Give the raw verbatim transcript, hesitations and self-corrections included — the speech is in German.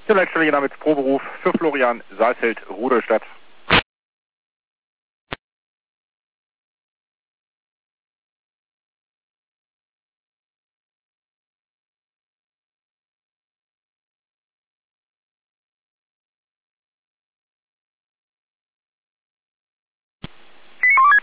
Der Leitstelle mit Proberuf für Florian Saalfeld, Rudolstadt.